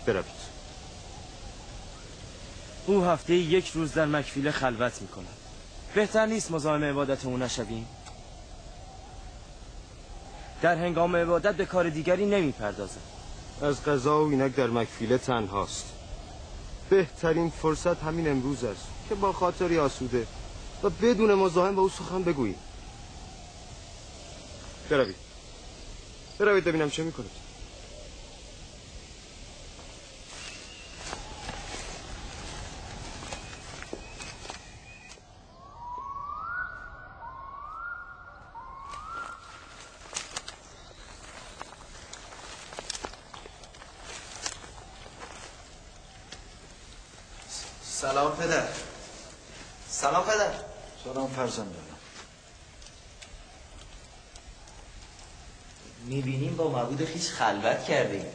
بروید. او هفته 1 روز در مکفیله خلوت میکنه. بهتر نیست مزاحم عبادت او نشویم؟ در هنگام عبادت به کار دیگری نمیپردازم. از قضا و اینک در مکفیله تنهاست. بهترین فرصت همین امروز است که با خاطری آسوده و بدون مزاحم با او سخن بگوییم. بروید ببینم چه میکنید. سلام پدر. سلام پدر. سلام فرزندانم. میبینیم با معبود خویش خلوت کردیم.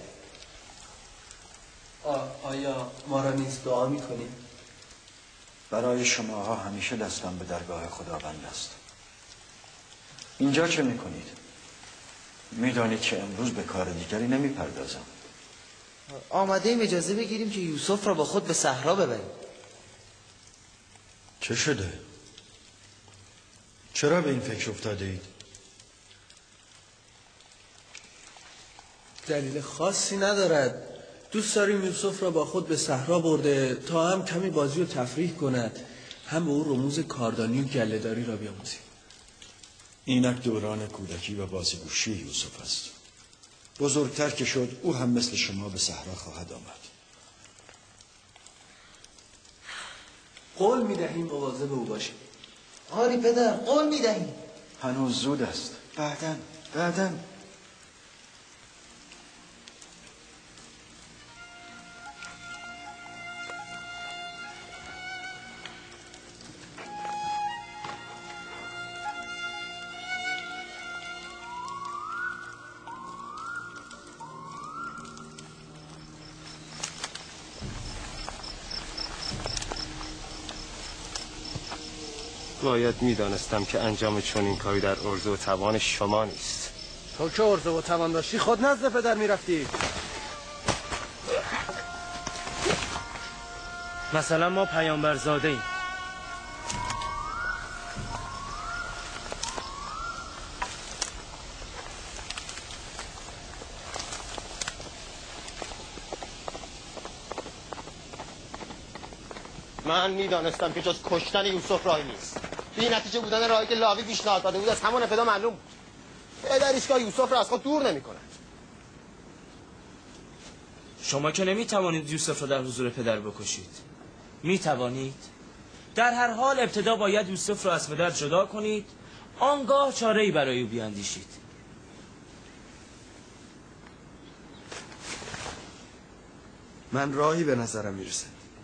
آیا ما را نیز دعا میکنیم؟ برای شماها همیشه دستم به درگاه خداوند است. اینجا چه میکنید؟ میدانید که امروز به کار دیگری نمیپردازم. آمده ایم اجازه بگیریم که یوسف را با خود به صحرا ببریم. چه شده؟ چرا به این فکر افتاده اید؟ دلیل خاصی ندارد. دوست داریم یوسف را با خود به صحرا برده تا هم کمی بازی و تفریح کند، هم به او رموز کاردانی و گله‌داری را بیاموزیم. اینک دوران کودکی و بازیگوشی یوسف است. بزرگتر که شد او هم مثل شما به صحرا خواهد آمد. قول می‌دهیم مواظب او باشیم. آری پدر، قول می‌دهیم. هنوز زود است. بعداً باید میدانستم که انجام چنین کاری در عرضه و توان شما نیست. تو که عرضه و توان داشتی خود نزد پدر میرفتی. مثلا ما پیامبرزاده ایم. من میدانستم که جز کشتن یوسف راهی نیست. بی نتیجه بودن راهی که لاوی پیشنهاد داده بود از همان ابتدا معلوم بود. پدر ایشگاه یوسف را از خود دور نمی کند. شما که نمیتوانید یوسف را در حضور پدر بکشید. میتوانید؟ در هر حال ابتدا باید یوسف را از پدر جدا کنید، آنگاه چاره‌ای برای او بیاندیشید. من راهی به نظرم میرسه.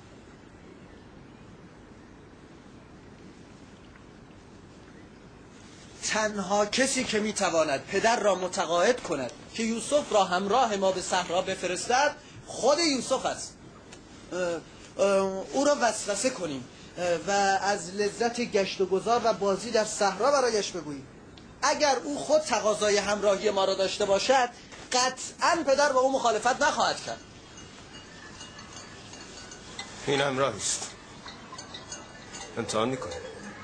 تنها کسی که میتواند پدر را متقاعد کند که یوسف را همراه ما به صحرا بفرستد خود یوسف است. او را وسوسه کنیم و از لذت گشت و گذار و بازی در صحرا برایش بگوییم. اگر او خود تقاضای همراهی ما را داشته باشد قطعاً پدر با او مخالفت نخواهد کرد. این همراهی است. امتحان میکنه.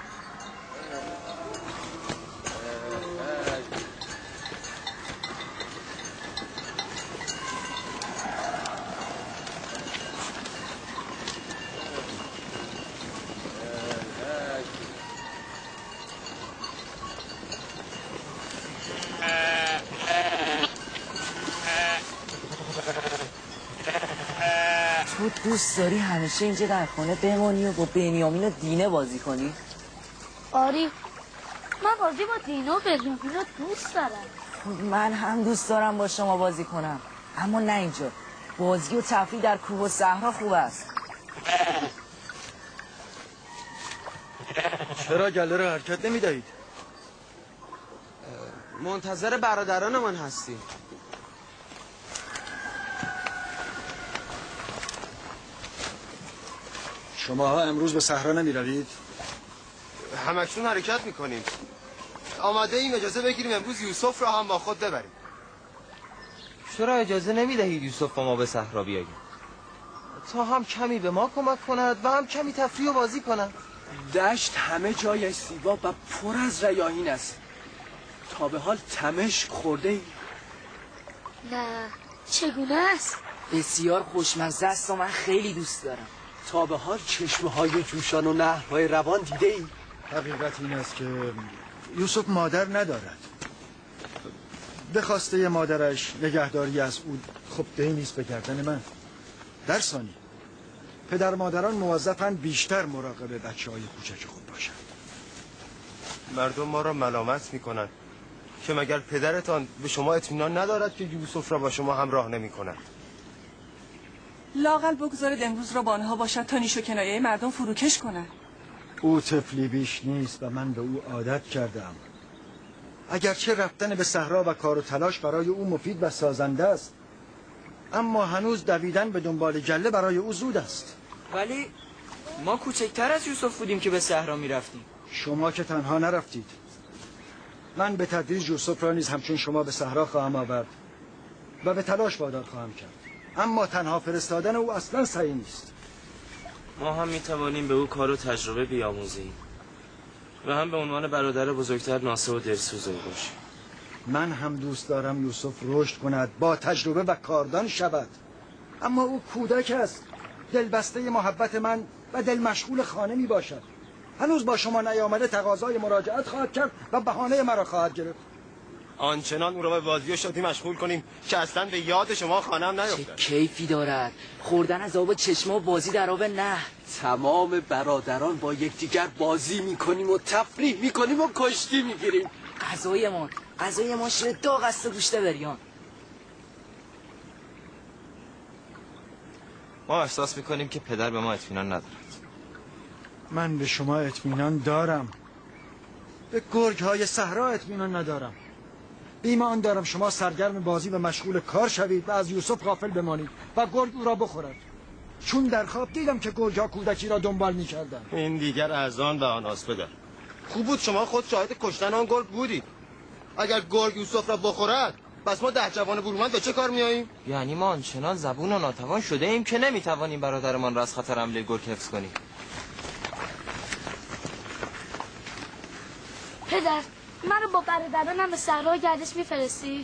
تو دوست داری همیشه اینجا در خانه بمانی و با بنیامین و دینه بازی کنی؟ آری، من بازی با دینه و بنیامین رو دوست دارم. من هم دوست دارم با شما بازی کنم، اما نه اینجا. بازی و تفریح در کوه و صحرا خوب است. چرا گله را حرکت نمی‌دهید؟ منتظر برادرانمان هستیم. شماها امروز به صحرا نمی روید؟ همکنون حرکت میکنیم. آماده ایم اجازه بگیریم امروز یوسف را هم با خود ببریم. چرا اجازه نمیدهید یوسف با ما به صحرا بیاییم؟ تا هم کمی به ما کمک کند و هم کمی تفریح و بازی کند. دشت همه جای زیبا و پر از ریاحین است. تا به حال تمشک خورده ای؟ نه، چگونه است؟ بسیار خوشمزه است و من خیلی دوست دارم. تا به حال چشمه های جوشان و نهرهای روان دیده ای؟ حقیقت این است که یوسف مادر ندارد. به خواسته مادرش نگهداری از او خب دهی نیست به گردن من. در ثانی پدر مادران موظفند بیشتر مراقب بچه‌های کوچک خود باشند. مردم ما را ملامت میکنند که مگر پدرتان به شما اطمینان ندارد که یوسف را با شما همراه نمی‌کند؟ لااقل بگذارید امروز را با آنها باشد تا نیش و کنایه مردم فروکش کنند. او طفلی بیش نیست و من به او عادت کردم. اگرچه رفتن به صحرا و کار و تلاش برای او مفید و سازنده است، اما هنوز دویدن به دنبال گله برای او زود است. ولی ما کوچکتر از یوسف بودیم که به صحرا می‌رفتیم. شما که تنها نرفتید. من به تدریج یوسف را نیز همچون شما به صحرا خواهم آورد و به تلاش وادار خواهم کرد. اما تنها فرستادن او اصلا صحیح نیست. ما هم میتوانیم به او کار و تجربه بیاموزیم و هم به عنوان برادر بزرگتر ناصح و دلسوز او باشیم. من هم دوست دارم یوسف رشد کند، با تجربه و کاردان شود، اما او کودک است، دلبسته محبت من و دل مشغول خانه می باشد. هنوز با شما نیامده تقاضای مراجعت خواهد کرد و بهانه مرا خواهد گرفت. آنچنان او را به بازی و شادی مشغول کنیم که اصلا به یاد شما خانم نیفتد. چه کیفی دارد خوردن از آب چشمه و بازی در آب نهر. تمام برادران با یکدیگر بازی میکنیم و تفریح میکنیم و کشتی میگیریم. غذای ما شیر داغ است و گوشت بریان. ما احساس میکنیم که پدر به ما اطمینان ندارد. من به شما اطمینان دارم، به گرگ‌های صحرا اطمینان ندارم. ایمان دارم شما سرگرم بازی و مشغول کار شوید و از یوسف غافل بمانید و گرگ او را بخورد، چون در خواب دیدم که گرگ‌ها کودکی را دنبال می‌کردند. این دیگر از آن و آن است پدر. خوب بود شما خود شاهد کشتن آن گرگ بودید. اگر گرگ یوسف را بخورد پس ما 10 جوان برومند به چه کار میاییم؟ یعنی ما آنچنان زبون و ناتوان شده ایم که نمیتوانیم برادرمان را از خطر حمله گرگ حفظ کنیم. پدر، منو با برادرانم به صحرا گردش میفرستی؟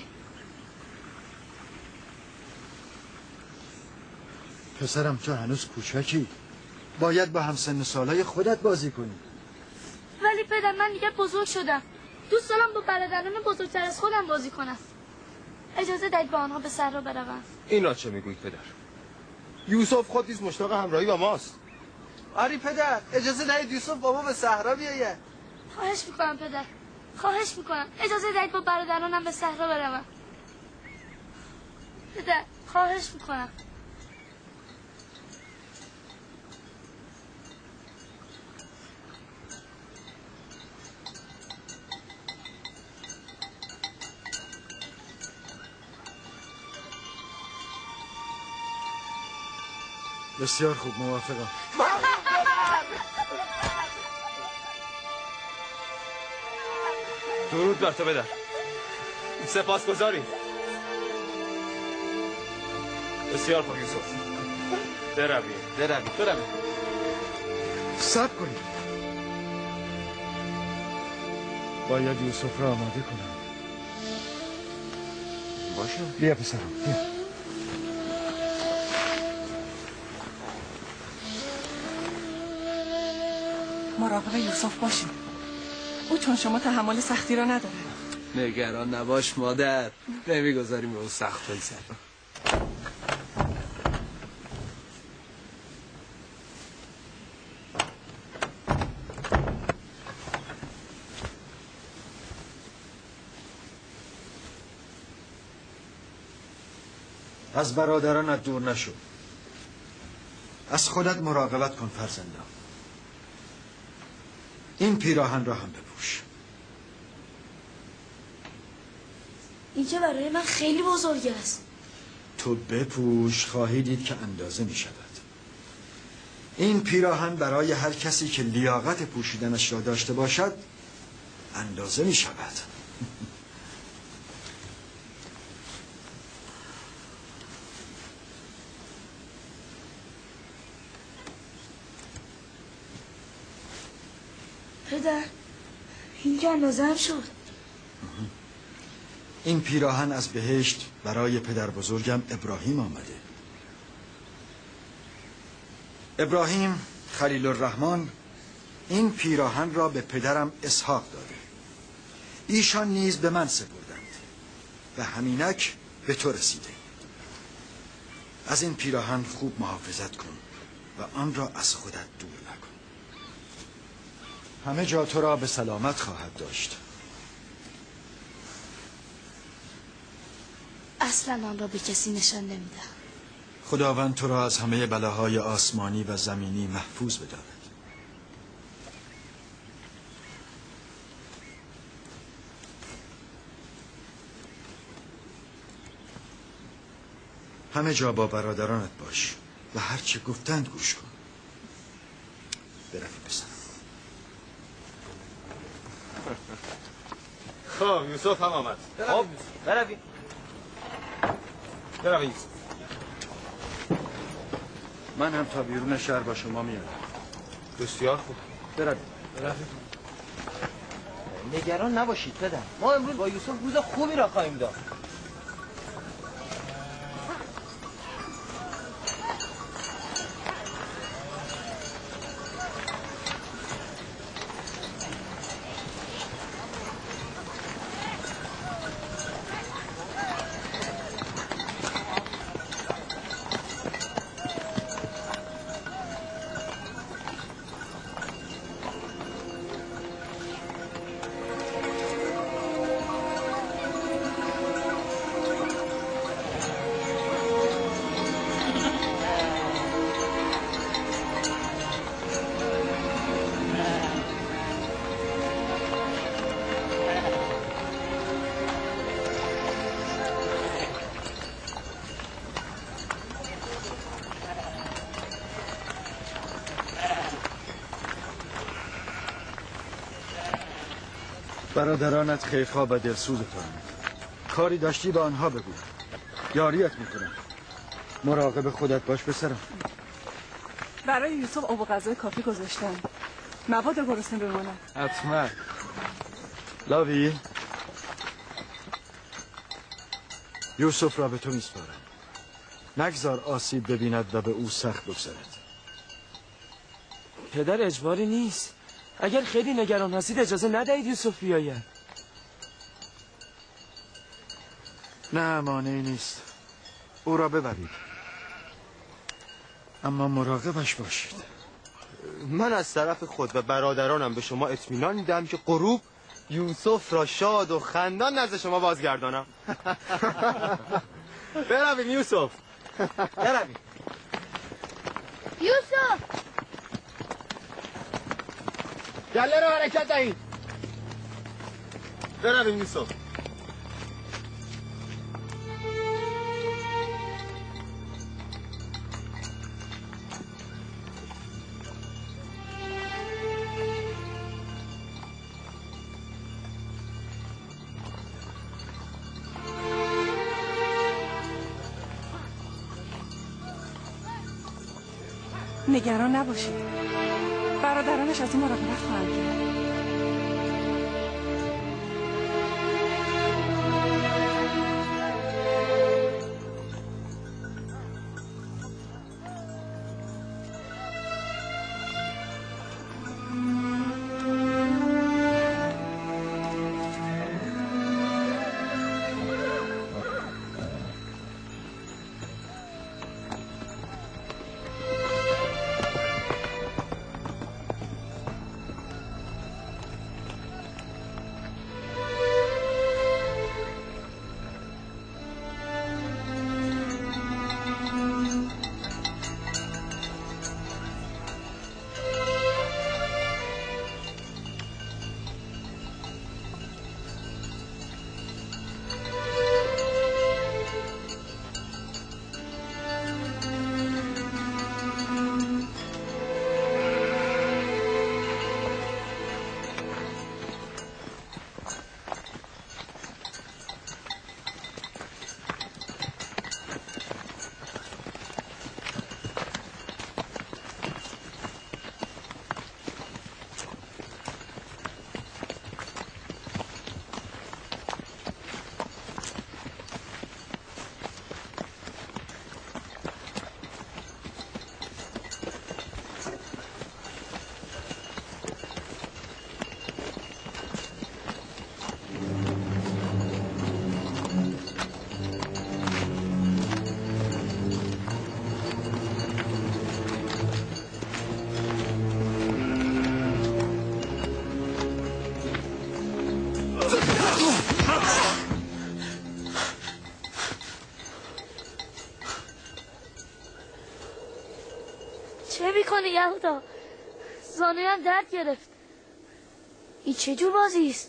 پسرم تو هنوز کوچکی، باید با همسن سالای خودت بازی کنی. ولی پدر من دیگه بزرگ شدم، دوست دارم با برادران بزرگتر از خودم بازی کنم. اجازه دهید با آنها به صحرا بروم. این را چه میگویید پدر؟ یوسف خود نیز مشتاق همراهی با ماست. آری پدر، اجازه دهید یوسف با ما به صحرا بیاید. خواهش میکنم پدر، خواهش میکنم اجازه دهید با برادرانم به صحرا بروم. پدر، خواهش میکنم. بسیار خوب، موافقم. درود بر تو پدر. سپاسگزاریم. بسیار خوب یوسف. برویم. صبر کنید. باید یوسف را آماده کنم. باشه. بیا پسرم، بیا. مراقب یوسف باشیم. او چون شما تحمل سختی را نداره. نگران نباش مادر، نمیگذاریم به اون سخت سر. از برادرانت دور نشو. از خودت مراقبت کن فرزندم. این پیراهن را هم بپوش. اینجا برای من خیلی بزرگ است. تو بپوش، خواهی دید که اندازه می شود. این پیراهن برای هر کسی که لیاقت پوشیدنش را داشته باشد اندازه می شود. پدر این که اندازه هم شد. این پیراهن از بهشت برای پدر بزرگم ابراهیم آمده. ابراهیم خلیل الرحمن این پیراهن را به پدرم اسحاق داده. ایشان نیز به من سپردند و همینک به تو رسیده. از این پیراهن خوب محافظت کن و آن را از خودت دور نکن. همه جا تو را به سلامت خواهد داشت. اصلا آن را به کسی نشان نمیدم. خداوند تو را از همه بلاهای آسمانی و زمینی محفوظ بدارد. همه جا با برادرانت باش و هر چه گفتند گوش کن. بروی پسرم. خب یوسف هم آمد. خب بروی. بروی. من هم تا بیرون شهر با شما میام. بسیار خوب. بروی. نگران نباشید پدر، ما امروز با یوسف روز خوبی را خواهیم داشت. برادرانت خیرخواه و دلسوز توام. کاری داشتی به آنها بگو. یاریت میکنم. مراقب خودت باش پسرم. برای یوسف آب و غذای کافی گذاشتم. مبادا گرسنه بماند. حتما. لاوی یوسف را به تو میسپارم. نگذار آسیب ببیند و به او سخت بگذرد. پدر اجباری نیست. اگر خیلی نگران هستید اجازه ندهید یوسف بیاید. نه مانعی نیست. او را ببرید. اما مراقبش باشید. من از طرف خود و برادرانم به شما اطمینان میدم که غروب یوسف را شاد و خندان نزد شما بازگردانم. برویم یوسف. برویم. یوسف گله رو حرکت دهید. برویم یوسف. نگران نباشید. برادرانش از این مراقبت خواهند کرد. چه میکنی یهودا؟ زانویم درد گرفت. این چه جور بازی است؟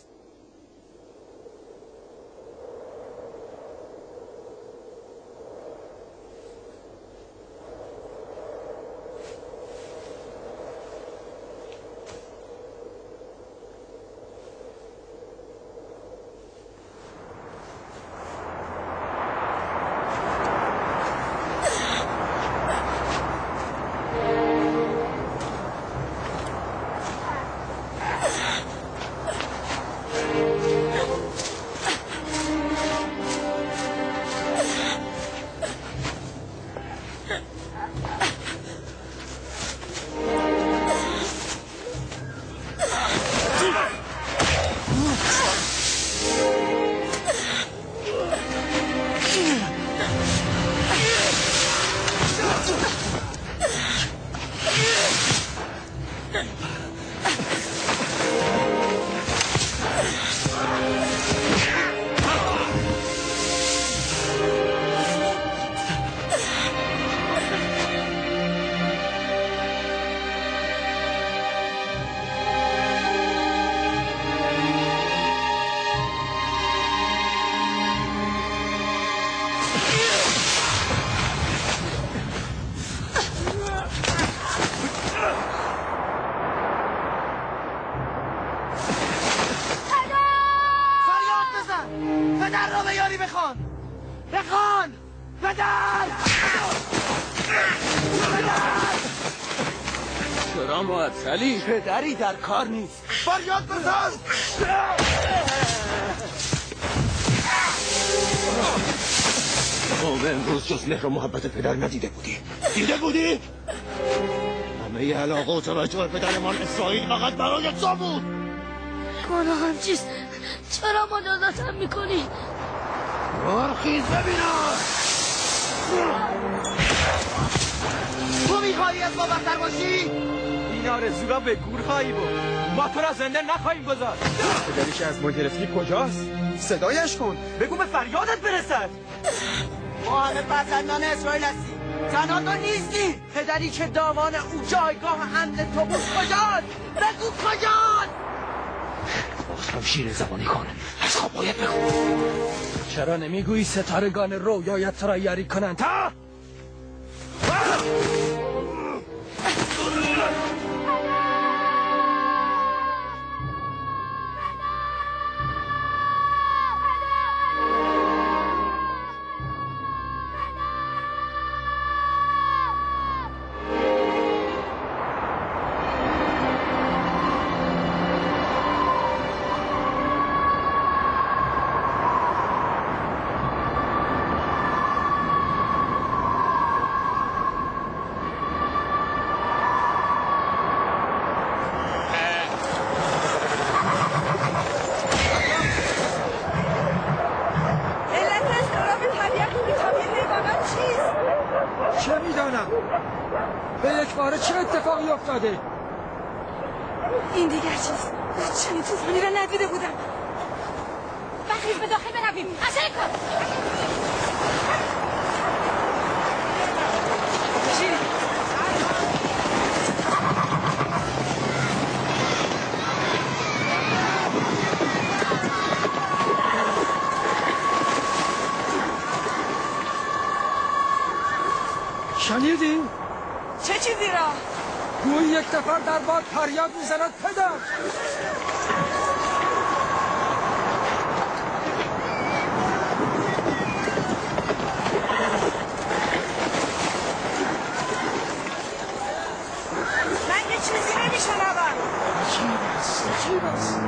پدری در کار نیست. فریاد بزن! تو امروز جز مهر و محبت پدر ندیده بودی. دیده بودی؟ همه علاقه و توجه پدرمان اسرائیل فقط برای تو بود. گناهم چیست؟ چرا مجازاتم میکنی؟ برخیز ببینم. تو میخوایی از ما بهتر باشی؟ این آرزو به گور خواهی بود. ما تو را زنده نخواهیم گذاشت. پدری که از ما گرفتی کجاست؟ صدایش کن. بگو به فریادت برسد. ما همه فرزندان اسرائیل هستیم. تنها تو نیستی. پدری که دامان او جایگاه حمل تو بود کجاست؟ بگو کجاست؟ باز شیر زبانی کن. از خواب باید بگو. چرا نمیگویی ستارگان رویایت را یاری کنند تا؟ این دیگر چیست؟ چنین طوفانی را ندیده بودم. بخیز به داخل برویم. عجله کن. شنیدی؟ چه چیزی را؟ گویی یک نفر در باد فریاد میزند پدر. من یه چیزی نمیشنوم. عجیب است.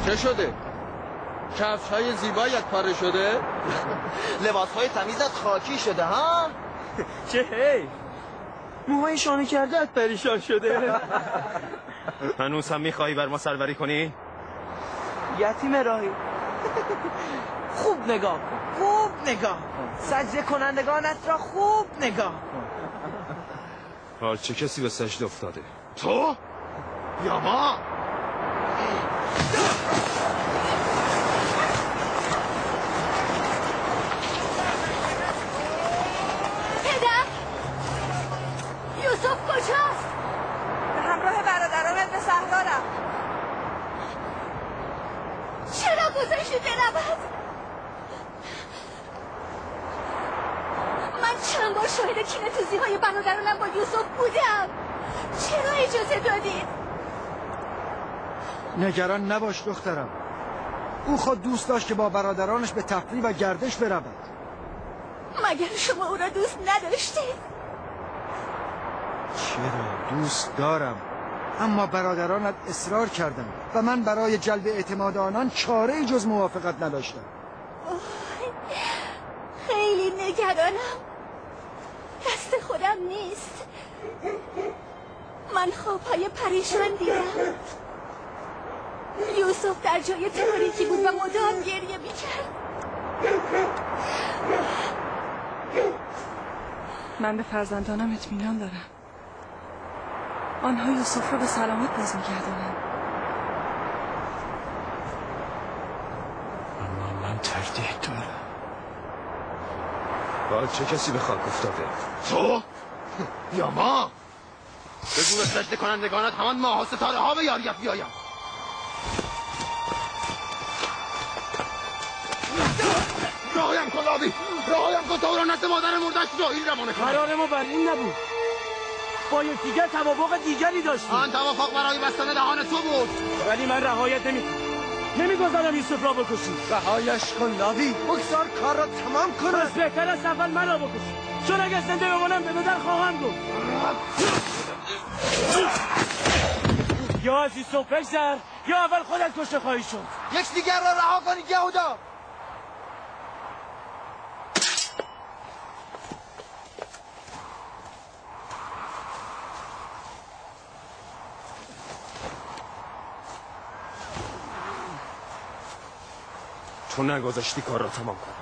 چه شده؟ کفش‌های زیبایت پاره شده؟ لباس‌های تمیزت خاکی شده ها؟ چه حیف موهای شانه کردت پریشان شده. هنوز هم میخوایی بر ما سروری کنی؟ یتیم راهی خوب نگاه کن، خوب نگاه کن، سجده کنندگانت را خوب نگاه کن. حال چه کسی به سجده افتاده؟ تو؟ یا ما؟ پدر یوسف کجاست؟ به همراه برادرانت به صحرا رفت. چرا گذاشتی برود؟ من چند بار شاهد کینه توزی‌های برادرانم با یوسف بودم. چرا اجازه دادید؟ نگران نباش دخترم، او خود دوست داشت که با برادرانش به تفریح و گردش برود. مگر شما او را دوست نداشتید؟ چرا دوست دارم، اما برادرانت اصرار کردند و من برای جلب اعتماد آنان چاره‌ای جز موافقت نداشتم. خیلی نگرانم، دست خودم نیست. من خوابهای پریشان دیدم. یوسف در جای تاریکی بود و مدام گریه میکرد. من به فرزندانم اطمینان دارم. آنها یوسف را به سلامت باز می‌گردانند. اما من تردید دارم. باید چه کسی به خاک افتاده؟ تو؟ یا ما؟ بگو به سجده کنندگانت همان ماه و ستاره ها به یاریت بیایم. رهایم کن آبی، رهایم کن تا او را نزد مادر مردش جاهیل روانه کنم. قرار ما بر این نبود، با یکدیگر توافق دیگری داشتیم. آن توافق برای بستن دهان تو بود. ولی من رهایت نمیگذارم یوسف را بکشی. رهایش کن لاوی، بگذار کار را تمام کنه. پس بهتر است اول من را بکشی، چون اگر زنده بمانم به پدر خواهم گفت. یا از یوسف بگذر یا اول خودت کشته خواهی شد. یک دیگر را رها کنید یهودا. تو نگذاشتی کار را تمام کنم.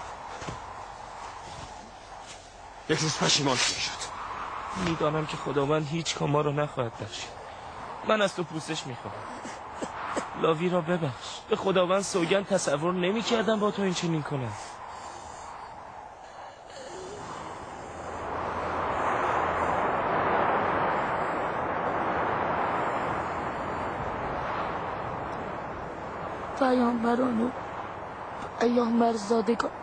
یک روز پشیمان میشد. میدانم که خداوند هیچ کام ما را نخواهد بخشید. من از تو پوزش میخوام. لاوی را ببخش. به خداوند سوگند تصور نمی کردم با تو این چنین کنم. پیامبران و پیامبرزادگان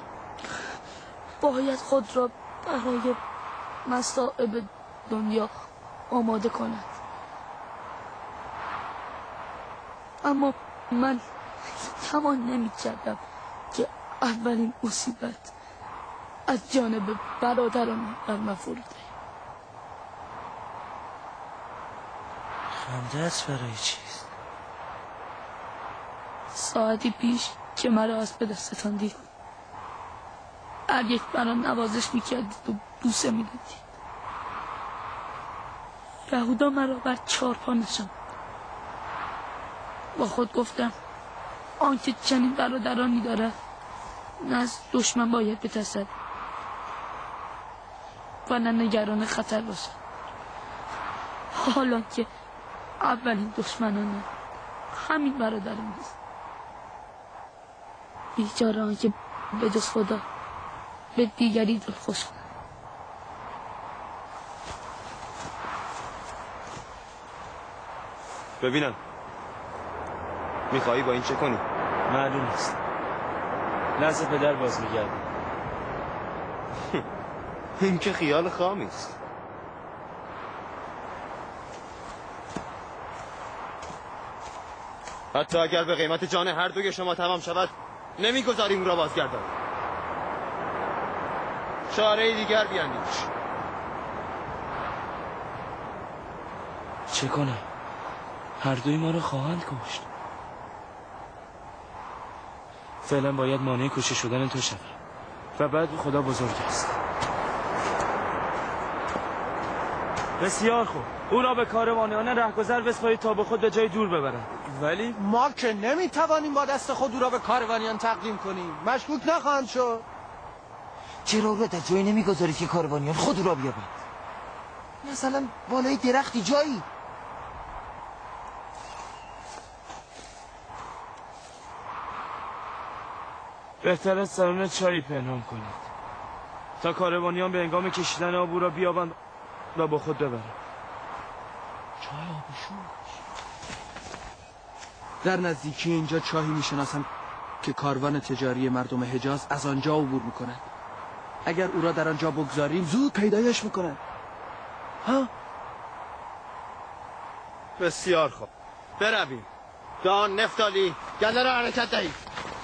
باید خود را برای مصائب دنیا آماده کند، اما من تمام نمی کردم که اولین مصیبت از جانب برادران بر من فرود آید. خنده‌ات برای چیست؟ ساعتی پیش که مرا از پدر ستاندید، هر یک مرا نوازش میکردید و بوسه میدادید. یهودا مرا بر 4 پا نشاند. با خود گفتم آنکه چنین برادرانی دارد نه از دشمن باید بترسد و نه نگران خطر باشد، حالا که اولین دشمنانم همین برادران است. بیچاره آنکه به جز خدا به دیگری دل خوش کند. ببینم میخوایی با این چه کنی؟ معلوم است. نزد پدر باز میگردم. این که خیال خامی است. حتی اگر به قیمت جان هر دوی شما تمام شود نمیگذاریم او را بازگردانیم. چاره دیگر بیاندیش. چه کنم؟ هر دوی ما را خواهند کشت. فعلا باید مانع کشته شدن تو شوم و بعد خدا بزرگ است. بسیار خوب، او را به کاروانیان رهگذر بسپارید تا به خود به جای دور ببرند. ولی ما که نمیتوانیم با دست خود او را به کاروانیان تقدیم کنیم. مشکوک نخواهند شد. چرا او را در جایی نمیگذارید که کاروانیان خود او را بیابند؟ مثلا بالای درختی جایی. بهتر است درون چایی پنهان کنید تا کاروانیان به هنگام کشیدن آب او را بیابند و با خود ببرند. چای آبشوش. در نزدیکی اینجا چاهی میشناسم که کاروان تجاری مردم حجاز از آنجا عبور میکنند. اگر او را در آنجا بگذاریم زود پیدایش میکنند. ها؟ بسیار خوب، برویم. دان، نفتالی، گله را حرکت دهید.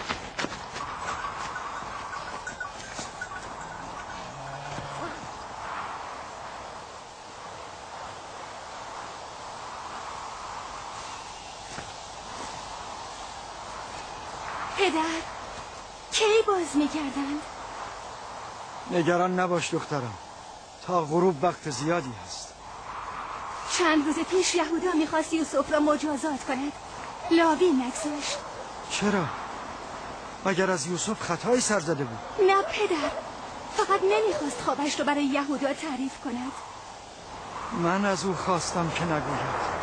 پدر کی باز میکردند؟ نگران نباش دخترم، تا غروب وقت زیادی هست. چند روز پیش یهودا میخواست یوسف را مجازات کند، لاوی نگذاشت. چرا؟ مگر از یوسف خطایی سر زده بود؟ نه پدر، فقط نمیخواست خوابش رو برای یهودا تعریف کند. من از او خواستم که نگوید.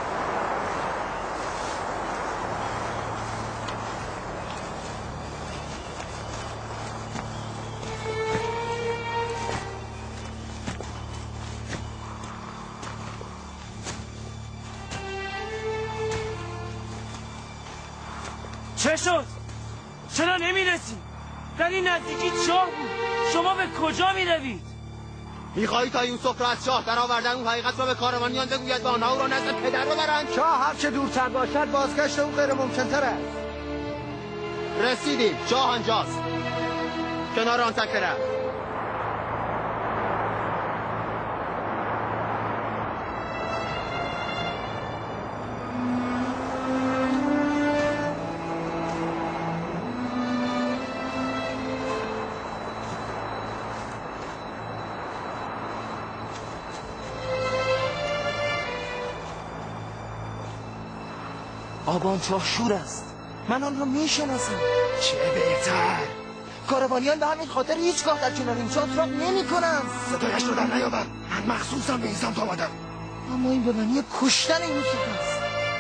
چه شد؟ چرا نمیرسی؟ در این نزدیکی چاه بود. شما به کجا میروید؟ میخواهی تا یوسف را از چاه در آوردن اون حقیقت را به کاروانیان بگوید و آنها او را نزد پدر ببرند؟ چاه هر چه دورتر باشد بازگشت او غیر ممکن‌تر است. رسیدیم، چاه آنجاست، کنار آن تکره. آبان چاه شور است. من آن را میشناسم. چه بهتر. کاروانیان به همین خاطر هیچگاه در کنار این چاه سراغ نمی‌کنند. صدایش رو در نیاور. من مخصوصا به این سمت آمدم. اما این به معنی کشتن یوسف است.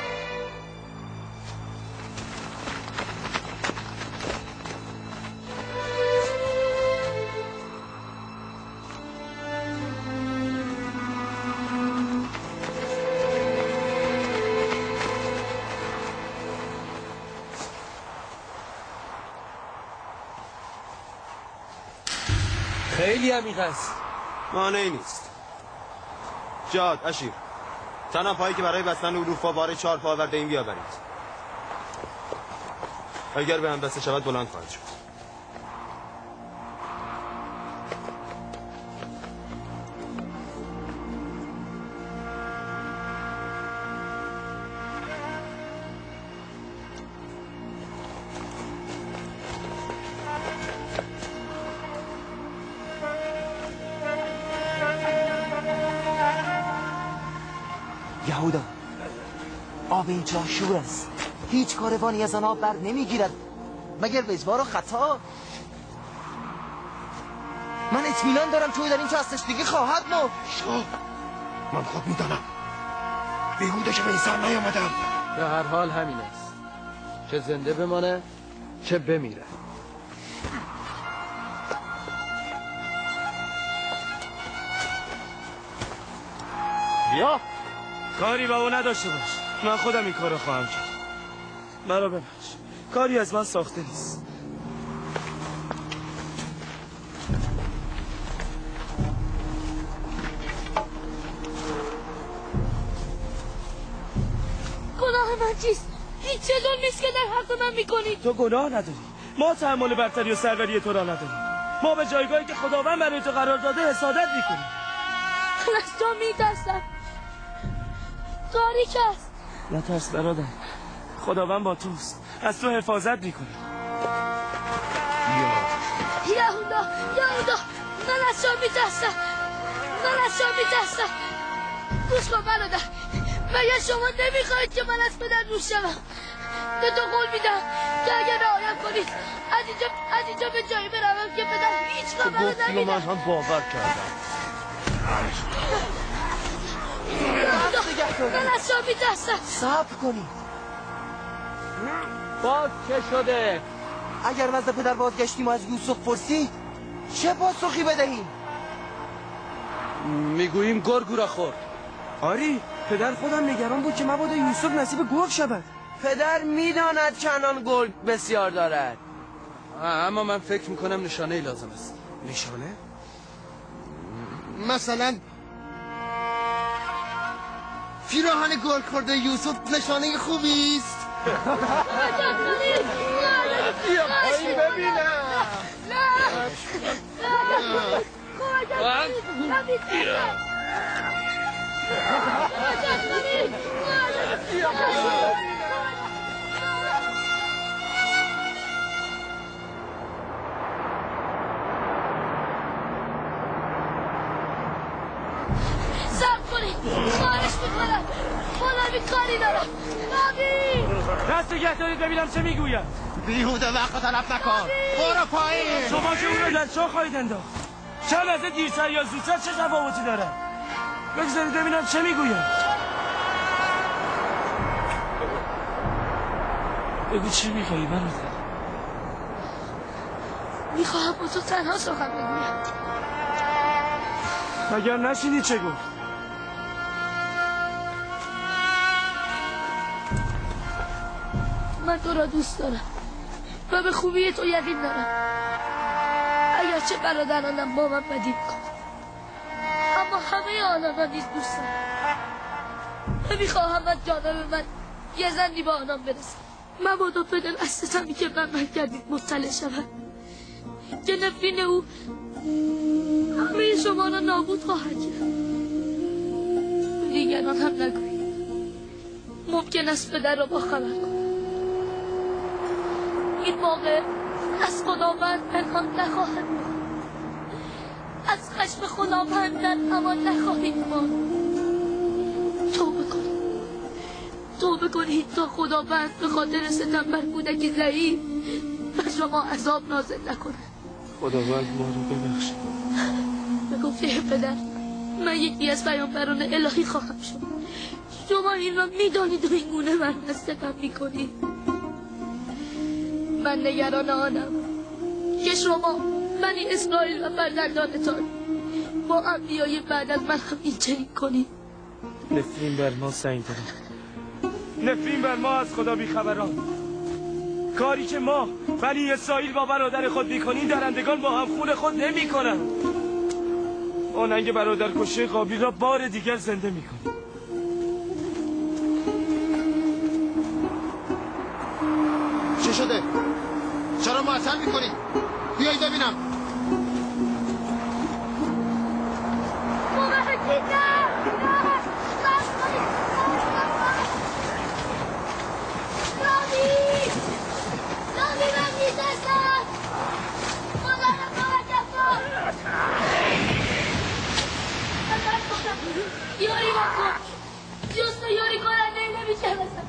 خیلی عمیق است. مانعی نیست. جاد، اشیر، تنها پایی که برای بستن اروفا بار 4 پا آورده این بیاورید. اگر به هم بسته شود بلند خواهد شد. یهودا، آب این چاه شور است. هیچ کاروانی از آن آب بر نمیگیرد مگر وزوار و خطا. من اطمینان دارم که او در این چاه از تشنگی خواهد مرد. شاه، من خود میدانم. بیهوده که به این سر نیامدم. به هر حال همین است، چه زنده بمانه چه بمیره. بیا، کاری با او نداشته باش. من خودم این کارو خواهم کرد. مرا ببخش، کاری از من ساخته نیست. گناه من چیست؟ هیچ ظلم نیست که در حق من میکنید. تو گناه نداری. ما تحمل برتری و سروری تو را نداریم. ما به جایگاهی که خداوند برای تو قرار داده حسادت میکنیم. از تو میترسم. تاریک است. نترس برادر، خداوند با توست. از تو حفاظت میکنه. یهودا من از شما میترسم گوش کن برادر مگه شما نمیخواید که من از پدر دور شوم به تو قول میدم که اگر رعایت کنید از اینجا به جایی بروم که پدر هیچ خبر نمیدم. گفتی و من هم باور کردم. من از شما میترسم. صبر کنید. باز چه شده؟ اگر نزد پدر بازگشتیم و از یوسف پرسید چه پاسخی بدهیم؟ میگوییم گرگ را خورد. آری پدر خودم نگران بود که مبادا یوسف نصیب گرگ شود. پدر میداند چنان گرگ بسیار دارد. اما من فکر میکنم نشانه ای لازم است. نشانه؟ مثلا پیراهن گرگ خورده یوسف نشانه خوبی است. بیا پایین ببینم. صبر کنید خواهش میکنم خودم کاری دارم. دست نگه دارید ببینم چه میگوید. بیهوده وقت تلف نکن برو پایین. شما که اون رو در چاه خواهید انداخت. چند لحظه دیرتر یا زودتر چه تفاوتی دارد؟ بگذارید ببینم چه میگوید. بگو چی میخوایی برادر؟ میخواهم با تو تنها سخن بگویم. مگر نشینی چه گفت؟ من تو را دوست دارم و به خوبی تو یقین دارم. اگرچه برادرانم با من بدی میکنم اما همه آنها نیز دوست دارم و میخواهم از جانب من یه زنی با آنها برسم. مبادا پدر از ستمی که من کردید مطلع شود که نفرین او همه شما را نابود خواهد کرد. دیگران هم نگویید. ممکن است پدر را با خبر کنم. این موقع از خداوند پنهان نخواهد بود. از خشم خداوند در امان نخواهید ماند. توبه کنید تا خداوند به خاطر ستم بر کودکی ضعیف بر شما عذاب نازل نکند. خداوند ما رو ببخشید. به گفته پدر من یکی از پیامبران الهی خواهم شد. شما این را میدانید و این گونه من ستم میکنید. من نگران آنم که شما بنی اسرائیل و فرزندانتان با انبیای بعد از من هم این چنین کنید. نفرین بر ما سنگ دارم. نفرین بر ما از خدا بیخبران. کاری که ما بنی اسرائیل با برادر خود میکنیم درندگان با هم خون خود نمی کنن. آننگ برادر کشه قابیل را بار دیگر زنده میکنیم. چه شده؟ چرا معطل میکنی؟ بیایید ببینم. یاری بکن جست و یاری کننده نمیشه بسن.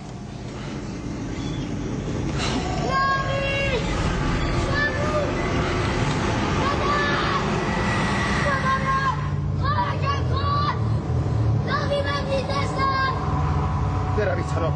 لامی شمون مادر خواهکم کن. لامی من میترسم. بروید طلاق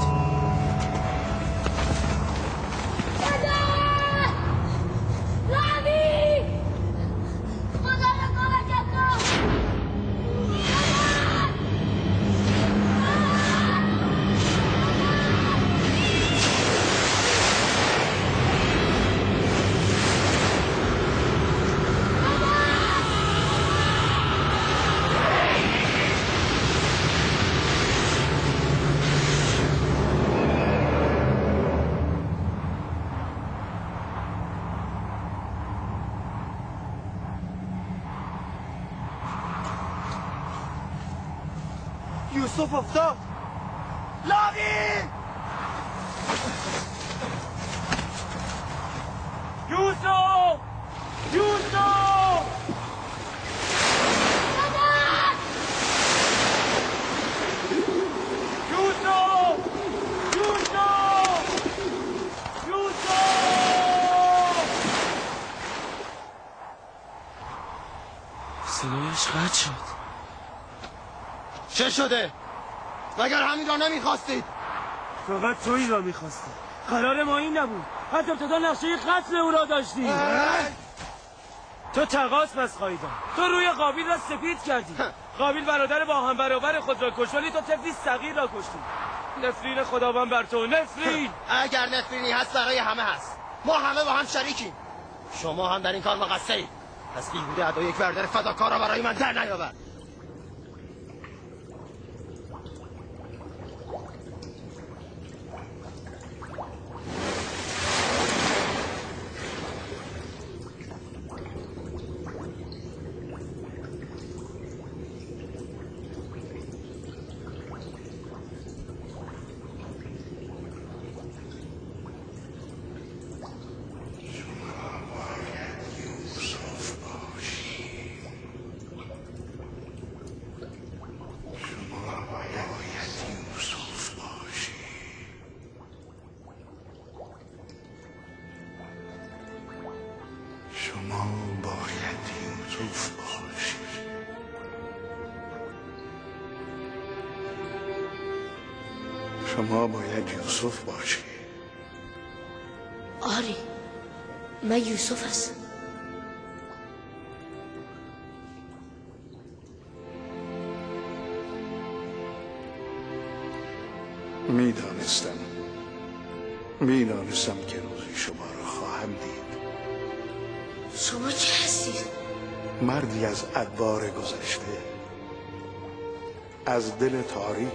یوسف افتاد. لاوی یوسف بد شد. چه شده؟ مگر همین را نمیخواستید؟ فقط تو این را میخواستی. قرار ما این نبود. حتی ابتدا نقشه قتل او را داشتی. تو تقاص پس خواهیدم. تو روی قابیل را سپید کردی. قابیل برادر با هم برابر خود را کشت، ولی تو طفلی صغیر را کشتی. نفرین خداوند بر تو، نفرین. اگر نفرینی هست برای همه هست. ما همه با هم شریکیم. شما هم در این کار مقصرید. پس بیهوده ادا یک برادر فداکار را برای من در نیاورد. شما باید یوسف باشی. آری، من یوسف هستم. میدانستم که روزی شما را خواهم دید. شما کی هستید؟ مردی از ادوار گذشته، از دل تاریخ.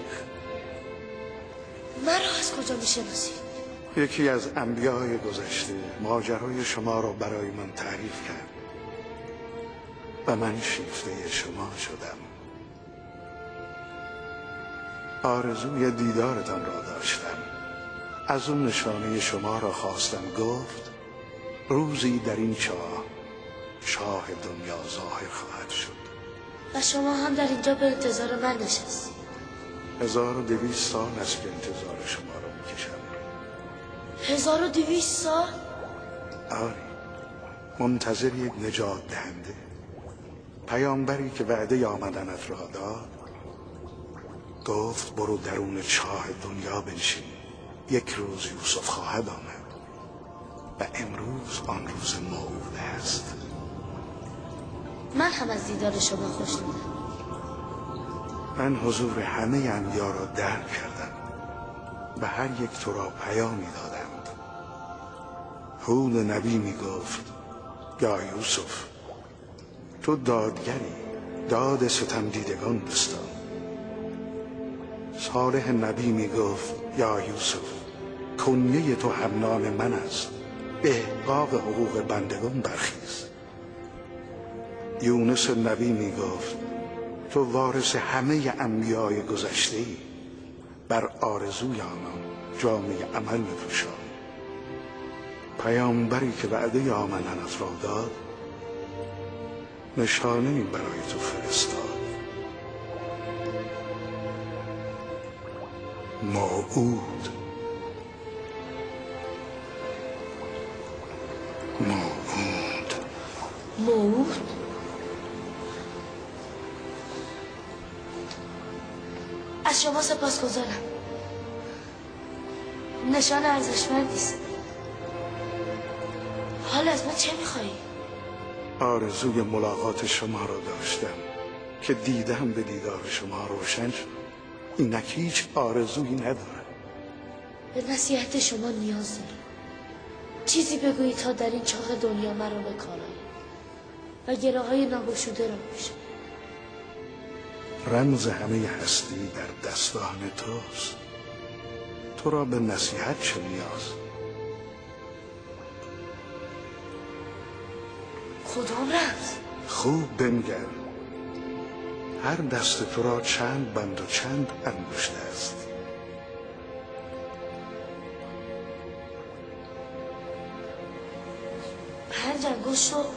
مرا از کجا میشناسید؟ یکی از انبیای گذشته ماجرای شما را برای من تعریف کرد و من شیفته شما شدم. آرزوی دیدارتان را داشتم. از اون نشانه شما را خواستم. گفت روزی در این چاه شاه دنیا ظاهر خواهد شد. و شما هم در اینجا به انتظار من نشستید. 1200 سال است که انتظار شما را میکشم. 1200 سال؟ آری، منتظر یک نجات دهنده، پیامبری که وعده آمدنت را داد. گفت برو درون چاه دنیا بنشین، یک روز یوسف خواهد آمد و امروز آن روز موعود است. من هم از دیدار شما خوشنودم. من حضور همه انبیا را درک کردم و هر یک تو را پیامی دادند. هود نبی می گفت یا یوسف تو دادگری، داد ستم دیدگان بستان. صالح نبی می گفت یا یوسف کنیه تو همنام من است، به احقاق حقوق بندگان برخیز. یونس نبی می گفت تو وارث همه انبیای گذشته‌ای، بر آرزوی آنان جامعه عمل بپوشان. پیامبری که وعده آمدنت را داد نشانه‌ای برای تو فرستاد. موعود. از شما سپاسگزارم. نشان ارزشمندی است. حالا از من چه میخوایی؟ آرزوی ملاقات شما را داشتم که دیدم به دیدار شما روشن شد. اینک هیچ آرزویی ندارم. به نصیحت شما نیاز دارم. چیزی بگویی تا در این چاه دنیا مرا به کار آید و گره‌های ناگشوده را باشم. رمز همه هستی در دستان توست. تو را به نصیحت چه نیاز؟ کدام رمز؟ خوب بنگر. هر دست تو را چند بند و چند انگشت است. 5 انگشت و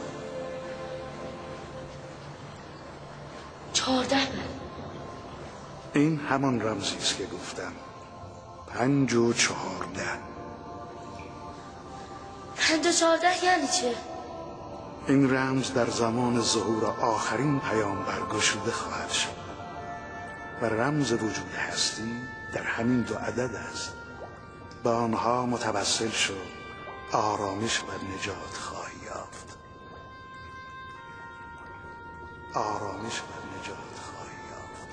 14 بند. این همان رمزی است که گفتم. 5 و 14. 5 و 14 یعنی چه؟ این رمز در زمان ظهور آخرین پیامبر گشوده خواهد شد و رمز وجود هستی در همین 2 عدد است. به آنها متوسل شو، آرامش و نجات خواهی یافت. آرامش و نجات خواهی یافت.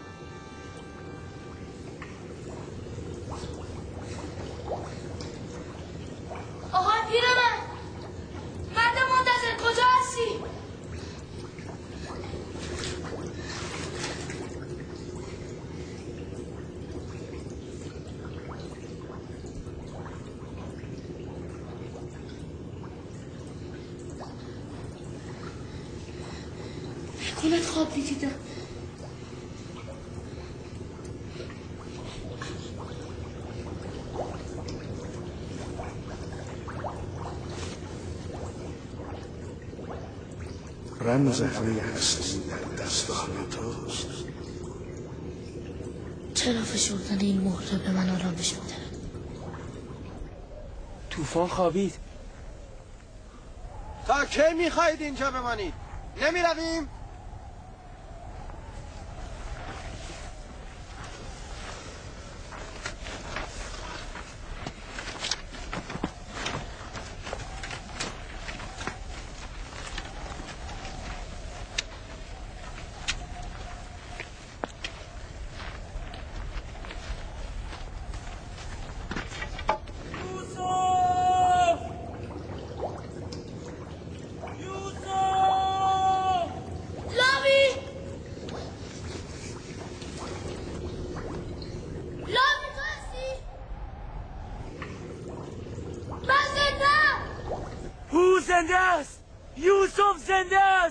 آقای پیرمرد، مرد منتظر کجا هستی؟ خونت خواب دیدم. رمز همه هستی در دستان توست. چرا فشردن این مهره به من آرامش میده؟ طوفان خوابید. تا کی میخواید اینجا بمانید؟ نمیرویم؟ زنده است! یوسف زنده است!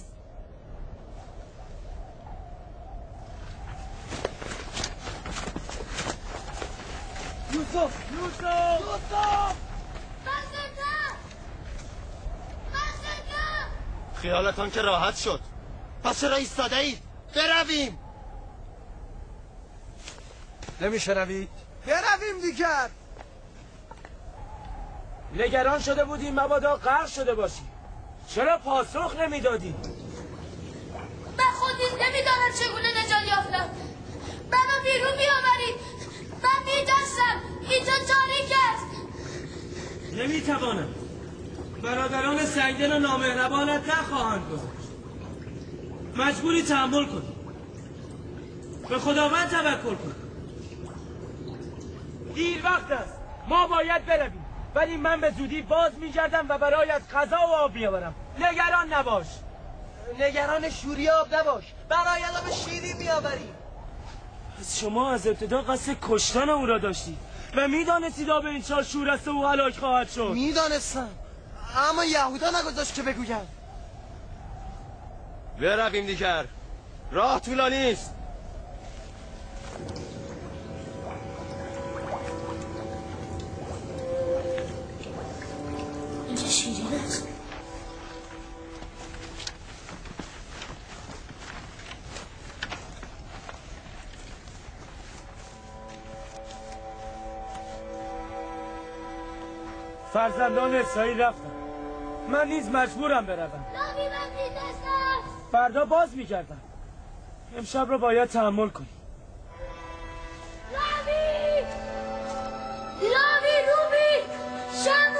یوسف! خیالتان که راحت شد. پس چرا ایستاده اید؟ برویم! نمیشه روید؟ برویم دیگر. نگران شده بودیم مبادا غرق شده باشیم. چرا پاسخ نمیدادی؟ من خود نیز نمیدانم چگونه نجات یافتم. منو بیرون بیاورید. من میدستم. اینجا تاریک است. نمیتوانم. برادران سنگدل و نامهربانت نخواهند گذاشت. مجبوری تحمل کنی. به خداوند توکل کن. دیر وقت است. ما باید برویم. ولی من به زودی باز میگردم و برایت غذا و آب میآورم. نگران نباش. نگران شوریاب نباش. برایت آب شیرین میآوریم. پس شما از ابتدا قصد کشتن او را داشتید و میدانستید آب این چاه شور است و او هلاک خواهد شد. میدانستم، اما یهودا نگذاشت که بگویم. برویم دیگر. راه طولانی است. اینجا شیرین است. فرزندان اسرائیل رفتن. من نیز مجبورم بروم. فردا باز میگردم. امشب رو باید تحمل کنی. لاوی روبی شم